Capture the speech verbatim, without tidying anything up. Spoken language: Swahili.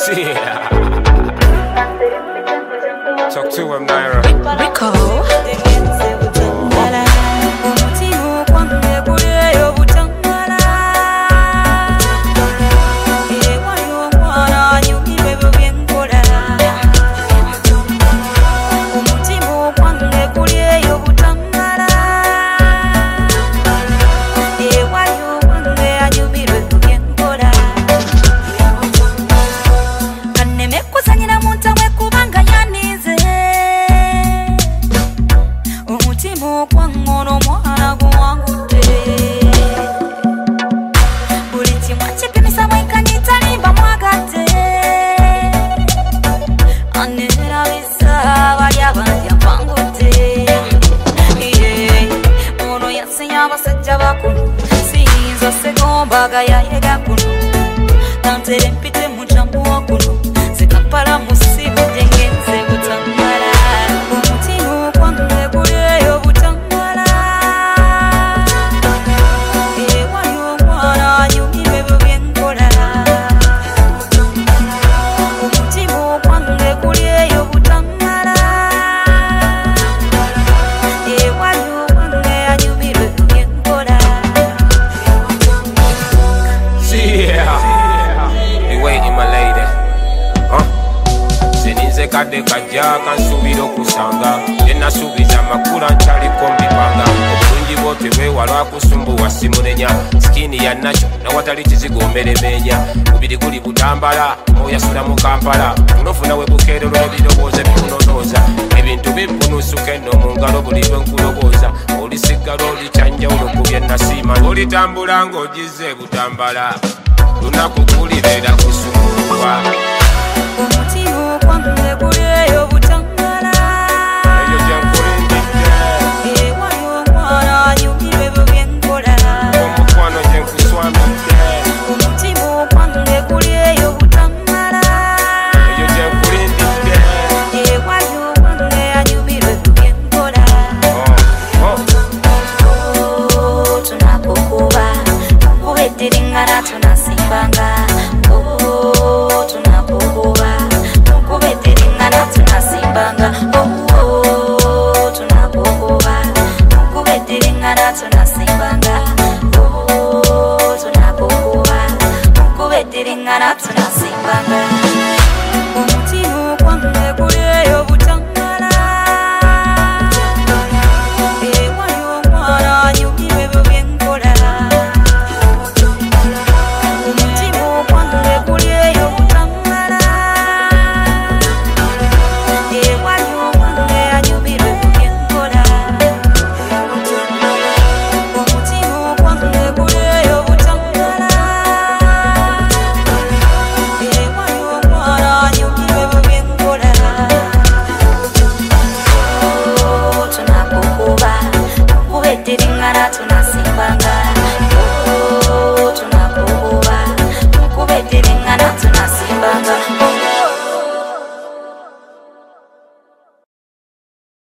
Yeah. Talk to him, Naira. Rico. Baga ya yega kuno Tantere mpite mujamu wa kuno Zikapara musibu jengenze butangara Umutimu kwange kuleyo butangara Ewa yu mwana nyumi bebo bienkola Umutimu kwange kuleyo butangara Ewa yu mwange anyumi bebo bienkola. Kade kajja kansubira okusanga yenna suubiza makula nchaliko mbipanga obulungi bwote bwewala kusumbuwa simunenya skini ya nacho nawatali kizigo omeremenya mubiri guli butambala oyasula mu Kampala unofuna we bukeerero ebirowooza bikunonooza ebintu bipunusuka enno mu ngalo buli lwe nkulowooza olisigala olicyanjawulo ku bye nasiima olitambula ng'ogize butambala lunaku kulirera kusumulwa Umutimu kwange kuleyo butangala Eyo gyenkulindidde Ewa yu mwana nyumi bebo bienkola Omukwano gyenkuswamidde Umutimu kwange kuleyo butangala Eyo gyenkulindidde Ewa yu mwange anyumi bebo bienkola Oh, tunapokuba Kubetiringana tunasimbanga Oh, tunapokuba Kubetiringana tunasimbanga Oh, tunapokuba Kubetiringana tunasimbanga Oh, tunapokuba Kubetiringana tunasimbanga